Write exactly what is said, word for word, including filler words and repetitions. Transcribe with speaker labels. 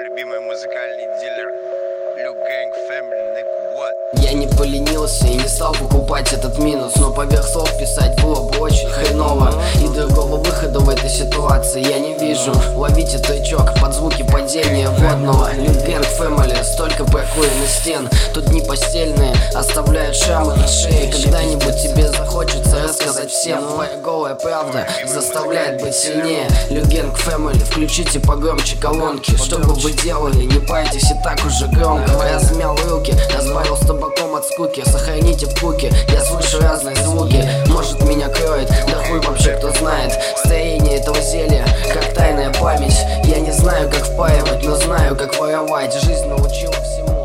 Speaker 1: любимый музыкальный дилер Liu Gang Family, nigga, what?
Speaker 2: Я не поленился и не стал покупать этот минус, но поверх слов писать было бы очень хреново. И другого выхода в этой ситуации я не вижу. Ловите тычок под звуки падения водного. Liu Gang Family, столько паркуем из стен. Тут не постельные, оставляют шрамы на шее. Когда-нибудь тебе захочется рассказать всем. Твоя голая правда заставляет быть сильнее. Liu Gang Family, включите погромче колонки. Что бы вы делали, не парьтесь и так уже громко. Размял руки, разбавил с табаком от скуки. Сохраните в куке, я слышу разные звуки. Может меня кроет, да хуй вообще кто знает. Строение этого зелья, как тайная память. Я не знаю как впаивать, но знаю как воровать. Жизнь научила всему.